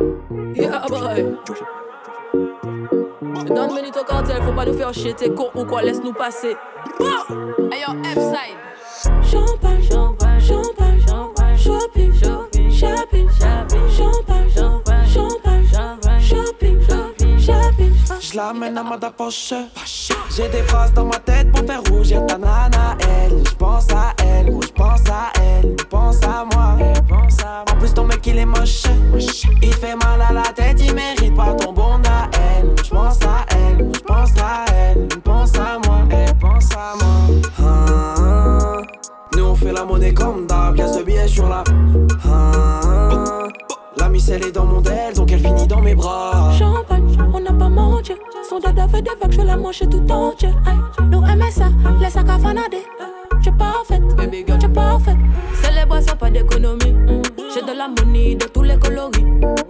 Yeah, boy. Donne minute au cartel, faut pas nous faire chier, t'es con ou quoi, laisse-nous passer. Hey yo, F-side. Champagne, champagne, champagne, champagne, shopping, shopping, shopping, shopping, champagne, champagne, champagne, champagne, shopping, shopping, shopping. J'lamène à ma poche. J'ai des phrases dans ma tête pour faire rougir ta nana. Elle, j'pense à elle, ou j'pense à elle, pense à moi. En plus ton mec il est moche. Il fait mal à la tête, il mérite pas ton bon à elle. J'pense à elle, ou j'pense à elle, pense à moi. Pense à moi. Nous on fait la monnaie comme d'hab, y'a ce billet sur la. La micelle est dans mon del, donc elle finit dans mes bras. Champagne, on n'a pas mangé. Son dada fait des vagues, je la mange tout entier. Nous aimons ça, les sacs à fanader. T'es parfaite, baby girl, t'es parfaite. C'est les boissons, pas d'économie. J'ai de la money de tous les coloris.